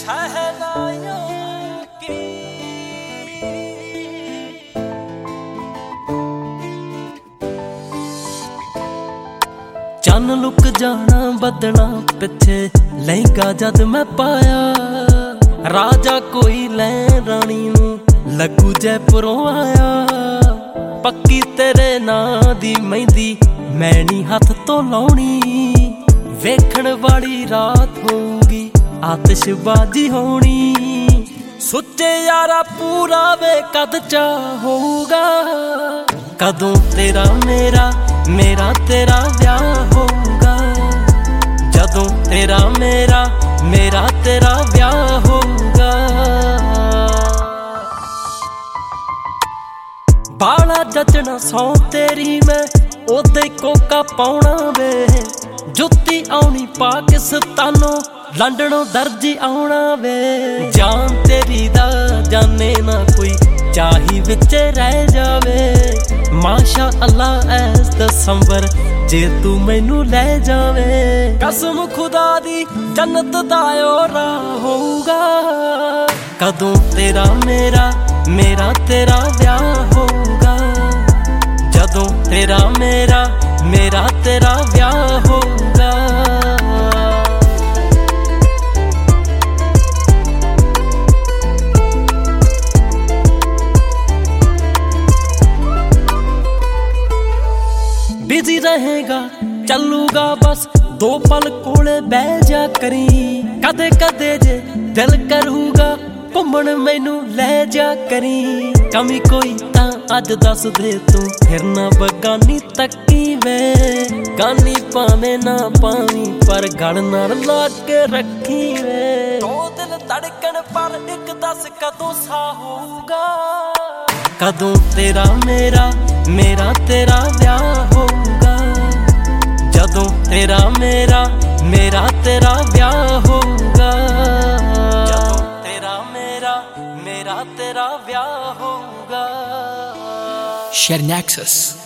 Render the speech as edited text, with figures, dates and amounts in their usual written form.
शहनाइयों की। चन लुक जाना बदना पिछे लहंगा जद मैं पाया, राजा कोई लै रानी नू लगू जयपुरों आया। पक्की तेरे नां दी मेहंदी मैं नी हथ तो लाउणी, वेखण वाली रात होगी आतिशबाजी होनी। सुच्चे यारा पूरा वे कद चा होगा, कदों तेरा मेरा मेरा तेरा ब्याह होगा। जदों तेरा मेरा मेरा तेरा ब्याह होगा। बाला जचना सौ तेरी मैं ओदे कोका पाउणा वे। जुत्ती आउणी पाकिस्तानों लंडनों दर्जी आउणा वे। जान तेरी दा जाने ना कोई चाही विच रह जावे। माशा अल्लाह ऐस दसंबर जे तू मैनू लै जावे। कसम खुदा दी जन्नत दा ओरा होगा, कदों तेरा मेरा मेरा तेरा ब्याह होगा। जदों तेरा मेरा मेरा तेरा ब्याह होगा। बिजी रहेगा चलूगा बस दो पल कोले बह जा करी। कदे कदे जे दिल करूगा घूमण मैनू लै जा करी। कमी कोई तां अज दस दे तू, फिर ना बगानी तकी वे। गानी पावे ना पावी पर गल नाल ला के रखी वे। दो दिल धड़कन पर एक दस कदों सा होगा, कदों तेरा मेरा मेरा तेरा ब्याह होगा। जदों तेरा मेरा मेरा तेरा ब्याह होगा। जदों तेरा मेरा मेरा तेरा ब्याह होगा। Share Nexus.